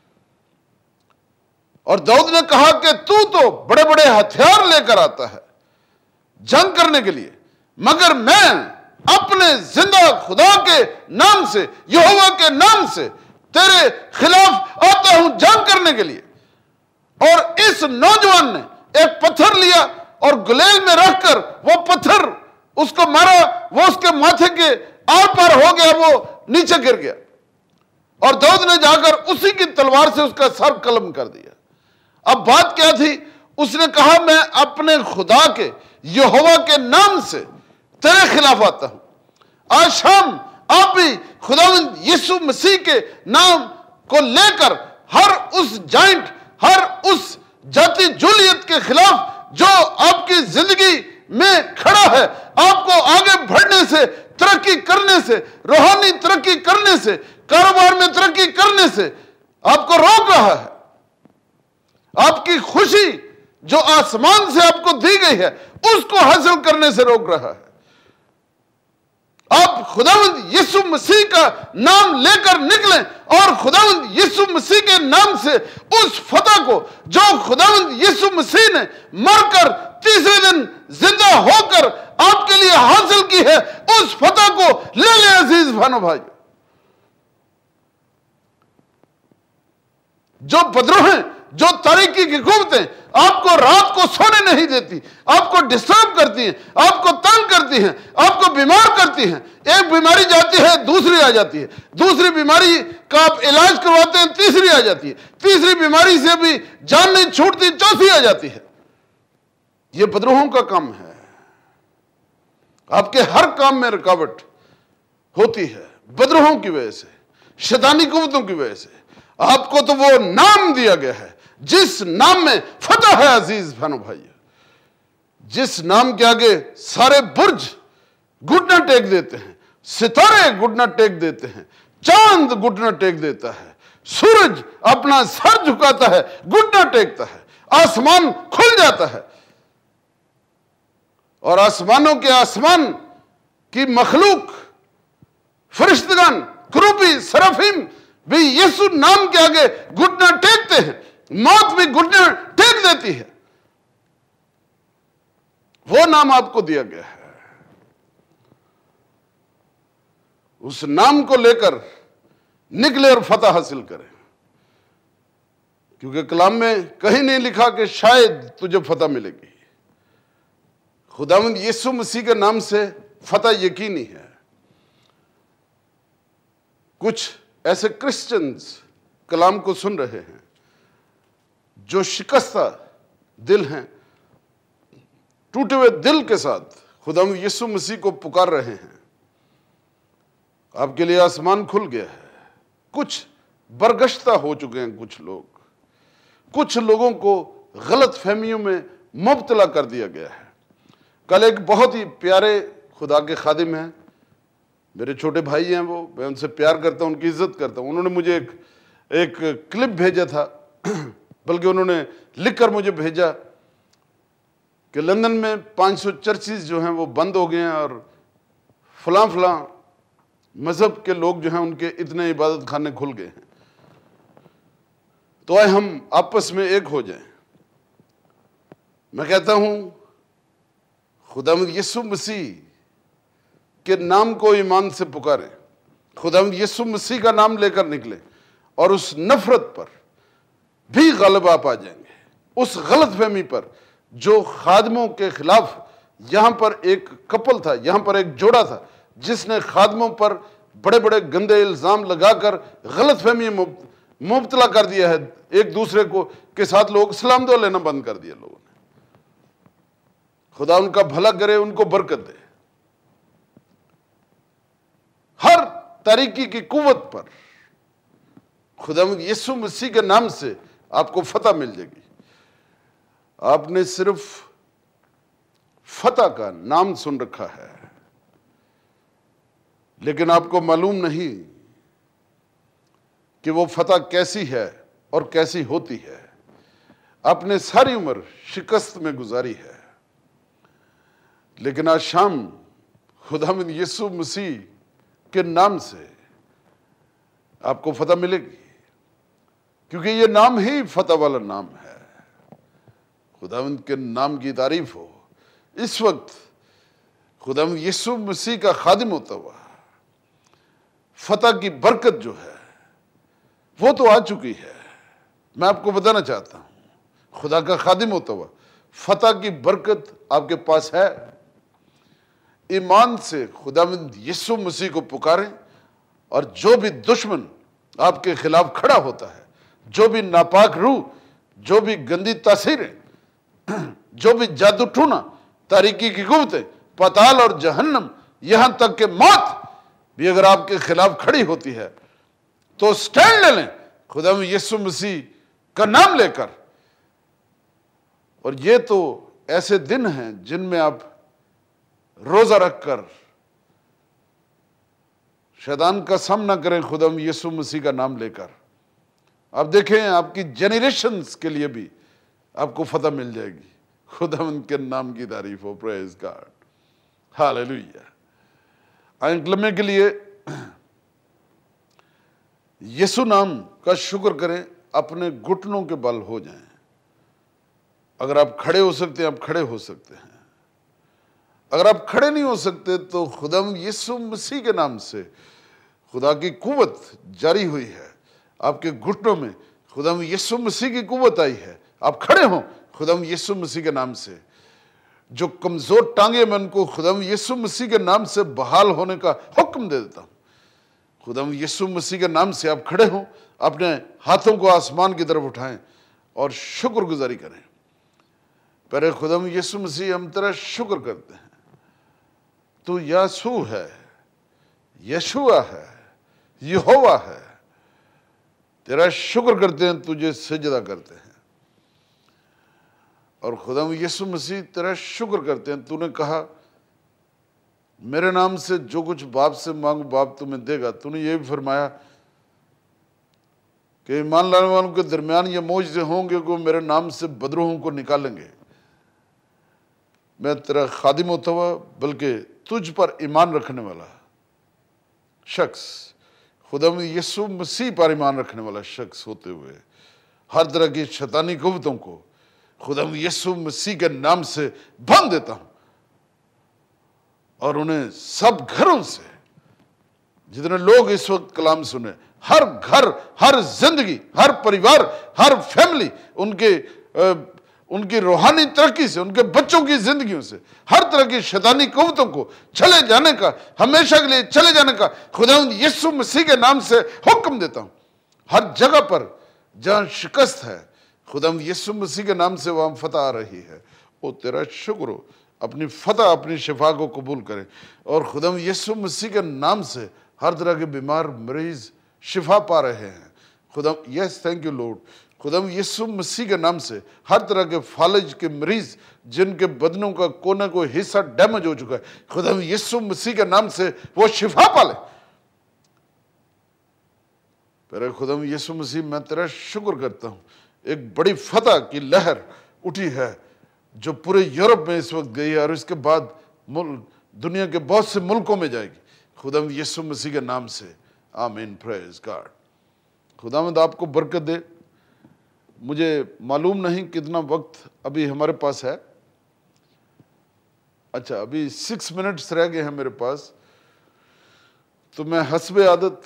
اور داؤد نے کہا کہ تو بڑے بڑے ہتھیار لے کر آتا ہے جنگ کرنے کے لیے، مگر میں اپنے زندہ خدا کے نام سے، یہوہ کے نام سے تیرے خلاف آتا ہوں جنگ کرنے کے لیے. اور اس نوجوان نے ایک پتھر لیا اور گلیل میں رکھ کر وہ پتھر اس کو مارا، وہ اس کے ماتھے کے آر پار ہو گیا، وہ نیچے گر گیا. اور داؤد نے جا کر اسی کی تلوار سے اس کا سر قلم کر دیا. اب بات کیا تھی؟ اس نے کہا میں اپنے خدا کے یہوہ کے نام سے تیرے خلاف آتا ہوں. آج شام آپ بھی خداوند یسوع مسیح کے نام کو لے کر ہر اس جائنٹ، ہر اس جاتی جولیت کے خلاف جو آپ کی زندگی میں کھڑا ہے، آپ کو آگے بڑھنے سے، ترقی کرنے سے، روحانی ترقی کرنے سے، کاروبار میں ترقی کرنے سے آپ کو روک رہا ہے. آپ کی خوشی جو آسمان سے آپ کو دی گئی ہے اس کو حاصل کرنے سے روک رہا ہے. آپ خداوند یسوع مسیح کا نام لے کر نکلیں اور خداوند یسوع مسیح کے نام سے اس فتح کو جو خداوند یسوع مسیح نے مر کر تیسرے دن زندہ ہو کر آپ کے لیے حاصل کی ہے، اس فتح کو لے لیں عزیز بھائیو بھائی. جو بدروہیں، جو تاریکی کی قوتیں آپ کو رات کو سونے نہیں دیتی، آپ کو ڈسٹرب کرتی ہیں، آپ کو تنگ کرتی ہیں، آپ کو بیمار کرتی ہیں. ایک بیماری جاتی ہے دوسری آ جاتی ہے، دوسری بیماری کا آپ علاج کرواتے ہیں تیسری آ جاتی ہے، تیسری بیماری سے بھی جان نہیں چھوٹتی چوتھی آ جاتی ہے. یہ بدروہوں کا کام ہے. آپ کے ہر کام میں رکاوٹ ہوتی ہے بدروہوں کی وجہ سے، شیطانی قوتوں کی وجہ سے. آپ کو تو وہ نام دیا گیا ہے جس نام میں فتح ہے عزیز بہنوں بھائی، جس نام کے آگے سارے برج گھٹنا ٹیک دیتے ہیں، ستارے گھٹنا ٹیک دیتے ہیں، چاند گھٹنا ٹیک دیتا ہے، سورج اپنا سر جھکاتا ہے، گھٹنا ٹیکتا ہے، آسمان کھل جاتا ہے. اور آسمانوں کے آسمان کی مخلوق، فرشتگان، کروبی، سرافیم بھی یسوع نام کے آگے گھٹنا ٹیکتے ہیں. موت بھی گھٹنا ٹیک دیتی ہے. وہ نام آپ کو دیا گیا ہے. اس نام کو لے کر نکلے اور فتح حاصل کریں، کیونکہ کلام میں کہیں نہیں لکھا کہ شاید تجھے فتح ملے گی. خداوند یسوع مسیح کے نام سے فتح یقینی ہے. کچھ ایسے کرسچنز کلام کو سن رہے ہیں جو شکستہ دل ہیں، ٹوٹے ہوئے دل کے ساتھ خداوند یسوع مسیح کو پکار رہے ہیں. آپ کے لیے آسمان کھل گیا ہے. کچھ برگشتہ ہو چکے ہیں کچھ لوگوں کو غلط فہمیوں میں مبتلا کر دیا گیا ہے. کل ایک بہت ہی پیارے خدا کے خادم ہیں، میرے چھوٹے بھائی ہیں، وہ میں ان سے پیار کرتا ہوں، ان کی عزت کرتا ہوں. انہوں نے مجھے ایک کلپ بھیجا تھا، بلکہ انہوں نے لکھ کر مجھے بھیجا کہ لندن میں 500 چرچز جو ہیں وہ بند ہو گئے ہیں اور فلاں مذہب کے لوگ جو ہیں ان کے اتنے عبادت خانے کھل گئے ہیں. تو آئے ہم آپس میں ایک ہو جائیں. میں کہتا ہوں خداوند یسوع مسیح کے نام کو ایمان سے پکاریں، خداوند یسوع مسیح کا نام لے کر نکلیں اور اس نفرت پر بھی غالب آپ آ جائیں گے. اس غلط فہمی پر جو خادموں کے خلاف، یہاں پر ایک کپل تھا، یہاں پر ایک جوڑا تھا جس نے خادموں پر بڑے بڑے گندے الزام لگا کر غلط فہمی مبتلا کر دیا ہے. ایک دوسرے کے ساتھ لوگ سلام دعا لینا بند کر دیا لوگوں نے. خدا ان کا بھلا کرے، ان کو برکت دے. ہر تاریکی کی قوت پر خداوند یسوع مسیح کے نام سے آپ کو فتح مل جائے گی۔ آپ نے صرف فتح کا نام سن رکھا ہے، لیکن آپ کو معلوم نہیں کہ وہ فتح کیسی ہے اور کیسی ہوتی ہے۔ آپ نے ساری عمر شکست میں گزاری ہے، لیکن آج شام خداوند یسوع مسیح کے نام سے آپ کو فتح ملے گی، کیونکہ یہ نام ہی فتح والا نام ہے۔ خداوند کے نام کی تعریف ہو۔ اس وقت خداوند یسوع مسیح کا خادم ہوتا ہوا فتح کی برکت جو ہے وہ تو آ چکی ہے۔ میں آپ کو بتانا چاہتا ہوں، خدا کا خادم ہوتا ہوا فتح کی برکت آپ کے پاس ہے۔ ایمان سے خداوند یسوع مسیح کو پکاریں، اور جو بھی دشمن آپ کے خلاف کھڑا ہوتا ہے، جو بھی ناپاک روح، جو بھی گندی تاثیریں، جو بھی جادو ٹونا، تاریکی کی قوتیں، پاتال اور جہنم، یہاں تک کہ موت بھی اگر آپ کے خلاف کھڑی ہوتی ہے تو سٹینڈ لے لیں خداوند یسوع مسیح کا نام لے کر۔ اور یہ تو ایسے دن ہیں جن میں آپ روزہ رکھ کر شیطان کا سامنا کریں خداوند یسوع مسیح کا نام لے کر۔ آپ دیکھیں آپ کی جنریشنز کے لیے بھی آپ کو فتح مل جائے گی۔ خداوند کے نام کی تعریف ہو، پریز گاڈ، ہاللیلویہ۔ آئیں کلمے کے لیے یسوع نام کا شکر کریں، اپنے گھٹنوں کے بل ہو جائیں۔ اگر آپ کھڑے ہو سکتے ہیں آپ کھڑے ہو سکتے ہیں، اگر آپ کھڑے نہیں ہو سکتے تو خداوند یسوع مسیح کے نام سے خدا کی قوت جاری ہوئی ہے آپ کے گھٹنوں میں، خداوند یسوع مسیح کی قوت آئی ہے۔ آپ کھڑے ہوں خداوند یسوع مسیح کے نام سے۔ جو کمزور ٹانگیں میں ان کو خداوند یسوع مسیح کے نام سے بحال ہونے کا حکم دے دیتا ہوں۔ خداوند یسوع مسیح کے نام سے آپ کھڑے ہوں، اپنے ہاتھوں کو آسمان کی طرف اٹھائیں اور شکر گزاری کریں۔ پہلے خداوند یسوع مسیح ہم تیرا شکر کرتے ہیں، تو یسوع ہے، یشوع ہے، یہوہ ہے، تیرا شکر کرتے ہیں، تجھے سجدہ کرتے ہیں۔ اور خداوند یسوع مسیح تیرا شکر کرتے ہیں، تو نے کہا میرے نام سے جو کچھ باپ سے مانگو باپ تمہیں دے گا۔ تو نے یہ بھی فرمایا کہ ایمان لانے والوں کے درمیان یہ معجزے ہوں گے کہ وہ میرے نام سے بدروحوں کو نکالیں گے۔ میں تیرا خادم ہوتا ہوا بلکہ تجھ پر ایمان رکھنے والا شخص، خداوند یسوع مسیح پر ایمان رکھنے والا شخص ہوتے ہوئے ہر طرح کی شیطانی قوتوں کو خداوند یسوع مسیح کے نام سے بھن دیتا ہوں، اور انہیں سب گھروں سے، جتنے لوگ اس وقت کلام سنے، ہر گھر، ہر زندگی، ہر پریوار، ہر فیملی، ان کی روحانی ترقی سے، ان کے بچوں کی زندگیوں سے ہر طرح کی شیطانی قوتوں کو چلے جانے کا، ہمیشہ کے لیے چلے جانے کا خداوند یسوع مسیح کے نام سے حکم دیتا ہوں۔ ہر جگہ پر جہاں شکست ہے، خداوند یسوع مسیح کے نام سے وہاں فتح آ رہی ہے۔ او تیرا شکر ہو، اپنی فتح، اپنی شفا کو قبول کریں، اور خداوند یسوع مسیح کے نام سے ہر طرح کے بیمار مریض شفا پا رہے ہیں۔ Yes thank you Lord. خداوند یسوع مسیح کے نام سے ہر طرح کے فالج کے مریض جن کے بدنوں کا کونے کو حصہ ڈیمیج ہو چکا ہے، خداوند یسوع مسیح کے نام سے وہ شفا پا لیں۔ پھر خداوند یسوع مسیح میں تیرا شکر کرتا ہوں، ایک بڑی فتح کی لہر اٹھی ہے جو پورے یورپ میں اس وقت گئی ہے، اور اس کے بعد دنیا کے بہت سے ملکوں میں جائے گی خداوند یسوع مسیح کے نام سے۔ آمین، پریز گاڈ۔ خداوند آپ کو برکت دے۔ مجھے معلوم نہیں کتنا وقت ابھی ہمارے پاس ہے۔ اچھا، ابھی 6 منٹس رہ گئے ہیں میرے پاس، تو میں حسب عادت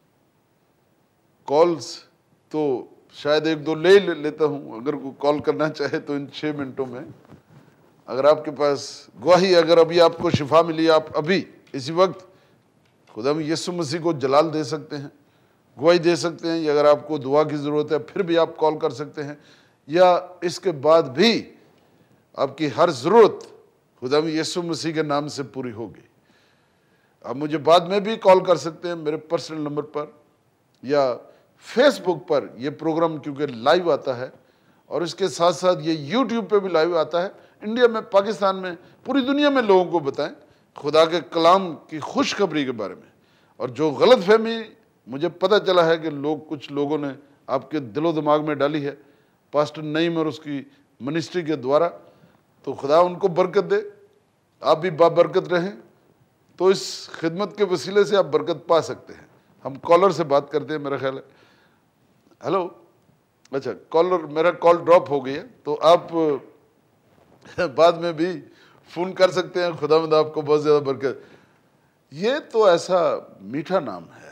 کالز تو شاید 1-2 لے لیتا ہوں، اگر کوئی کال کرنا چاہے تو ان 6 منٹوں میں۔ اگر آپ کے پاس گواہی، اگر ابھی آپ کو شفا ملی، آپ ابھی اسی وقت خداوند یسوع مسیح کو جلال دے سکتے ہیں، گواہی دے سکتے ہیں، یا اگر آپ کو دعا کی ضرورت ہے پھر بھی آپ کال کر سکتے ہیں، یا اس کے بعد بھی آپ کی ہر ضرورت خداوند یسوع مسیح کے نام سے پوری ہوگی۔ آپ مجھے بعد میں بھی کال کر سکتے ہیں میرے پرسنل نمبر پر یا فیس بک پر. یہ پروگرام کیونکہ لائیو آتا ہے اور اس کے ساتھ ساتھ یہ یوٹیوب پہ بھی لائیو آتا ہے. انڈیا میں، پاکستان میں، پوری دنیا میں لوگوں کو بتائیں خدا کے کلام کی خوشخبری کے بارے میں. اور جو غلط فہمی مجھے پتہ چلا ہے کہ کچھ لوگوں نے آپ کے دل و دماغ میں ڈالی ہے پاسٹر نعیم اور اس کی منسٹری کے دوارا، تو خدا ان کو برکت دے، آپ بھی بابرکت رہیں. تو اس خدمت کے وسیلے سے آپ برکت پا سکتے ہیں. ہم کالر سے بات کرتے ہیں میرا خیال ہے. ہیلو. اچھا کالر، میرا کال ڈراپ ہو گئی ہے تو آپ بعد میں بھی فون کر سکتے ہیں. خداوند آپ کو بہت زیادہ برکت. یہ تو ایسا میٹھا نام ہے،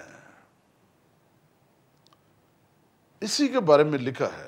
اسی کے بارے میں لکھا ہے،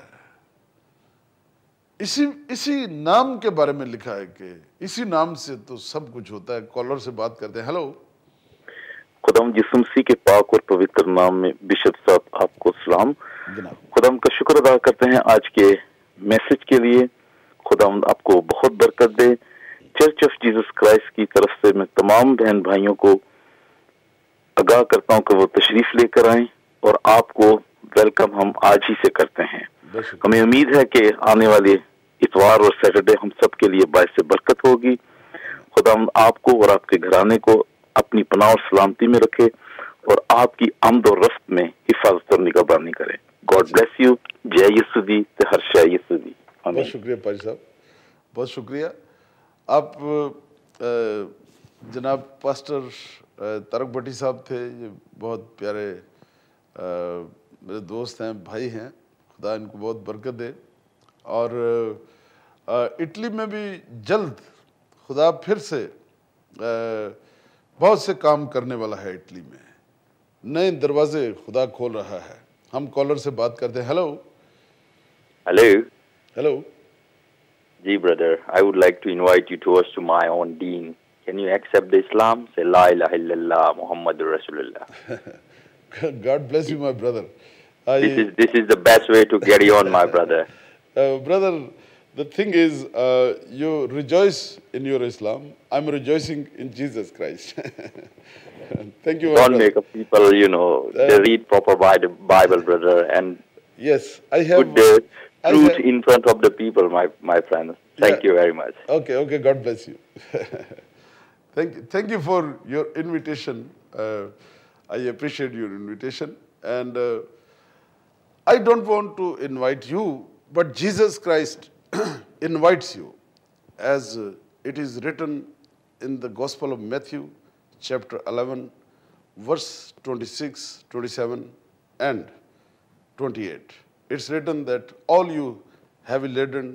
اسی نام کے بارے میں لکھا ہے کہ اسی نام سے تو سب کچھ ہوتا ہے. کالر سے بات کرتے ہیں. ہیلو. خداوند یسوع مسیح کے پاک اور پوتر نام میں بشپ صاحب آپ کو سلام. جناب خداوند کا شکر ادا کرتے ہیں آج کے میسج کے لیے. خداوند آپ کو بہت برکت دے. چرچ آف جیزس کرائسٹ کی طرف سے میں تمام بہن بھائیوں کو آگاہ کرتا ہوں کہ وہ تشریف لے کر آئیں اور آپ کو ویلکم ہم آج ہی سے کرتے ہیں. بے شکریہ. ہمیں امید ہے کہ آنے والے اتوار اور سیٹرڈے ہم سب کے لیے باعث برکت ہوگی. خداوند آپ کو اور آپ کے گھرانے کو اپنی پناہ اور سلامتی میں رکھے اور آپ کی آمد و رفت میں حفاظت اور نگہبانی کرے. God bless you. جے یسوع دی تے ہر شے یسوع دی. بہت شکریہ پاجی صاحب، بہت شکریہ. آپ جناب پاسٹر طارق بھٹی صاحب تھے، یہ بہت پیارے میرے دوست ہیں، بھائی ہیں. خدا ان کو بہت برکت دے. اور اٹلی میں بھی جلد خدا پھر سے بہت سے کام کرنے والا ہے. اٹلی میں نئے دروازے خدا کھول رہا ہے. ہم کالر سے بات کرتے ہیں. ہیلو. ہیلو. ہیلو. جی brother, I would like to invite you towards to my own deen. Can you accept the Islam? Say La ilaha illallah Muhammadur Rasulullah. God bless you, my brother. This is the best way to carry on, my brother. Brother, the thing is, you rejoice in your Islam. I'm rejoicing in Jesus Christ. Thank you, my Don't brother. make up people, they read proper Bible, brother, and Yes, I have. put the truth in front of the people, my friends. Thank you very much. Okay, God bless you. Thank you for your invitation. I appreciate your invitation. And I don't want to invite you, but Jesus Christ invites you. As it is written in the Gospel of Matthew, chapter 11, verse 26, 27, and 28. It's written that all you heavy laden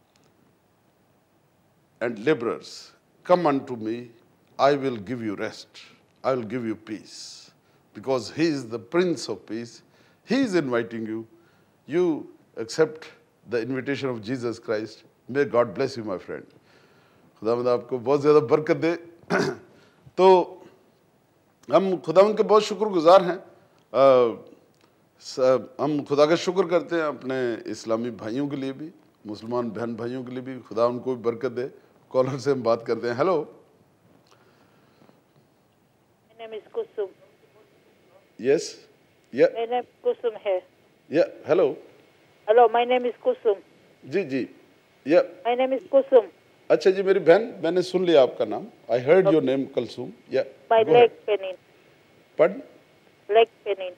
and laborers, come unto me, I will give you rest. I will give you peace. Because He is the Prince of Peace. He is inviting you. You accept the invitation of Jesus Christ. May God bless you, my friend. خداوند آپ کو بہت زیادہ برکت دے. تو ہم خداوند کے بہت شکر گزار ہیں. ہم خدا کا شکر کرتے ہیں اپنے اسلامی بھائیوں کے لیے بھی، مسلمان بہن بھائیوں کے لیے بھی. خدا ان کو بھی برکت دے. کالر سے ہم بات کرتے ہیں. Hello. My name is Kusum. Yes. Yeah. My name is Kusum here. Yeah. Hello. Hello, my name is Kusum. جی. Yeah. My name is Kusum. اچھا جی میری بہن، میں نے سن لیا آپ کا نام. I heard your name Kalsoom. Yeah. My Go leg ahead. paining. Pardon? Leg paining.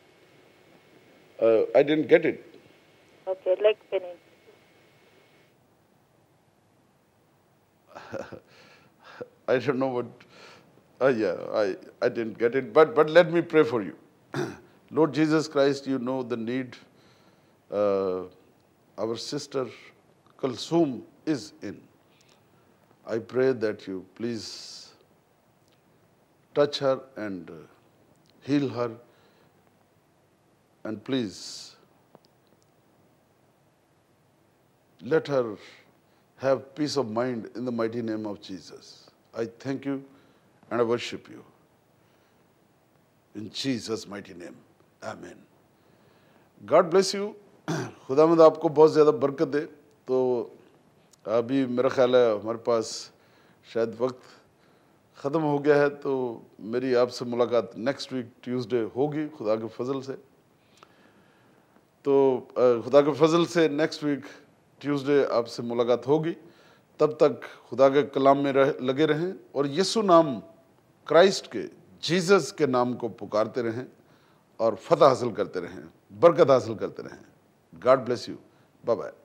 I didn't get it. Okay, leg paining. I don't know what. Yeah, I didn't get it. But let me pray for you. Lord Jesus Christ, you know the need our sister Kalsoom is in. I pray that you please touch her and heal her, and please let her have peace of mind in the mighty name of Jesus. I thank you and I worship you. In Jesus' mighty name. Amen. God bless you. خداوند آپ کو بہت زیادہ برکت دے. تو ابھی میرا خیال ہے ہمارے پاس شاید وقت ختم ہو گیا ہے، تو میری آپ سے ملاقات نیکسٹ ویک ٹیوزڈے ہوگی خدا کے فضل سے. تو خدا کے فضل سے نیکسٹ ویک ٹیوزڈے آپ سے ملاقات ہوگی. تب تک خدا کے کلام میں لگے رہیں اور یسوع نام، کرائسٹ کے، جیزس کے نام کو پکارتے رہیں اور فتح حاصل کرتے رہیں، برکت حاصل کرتے رہیں. God bless you. Bye bye.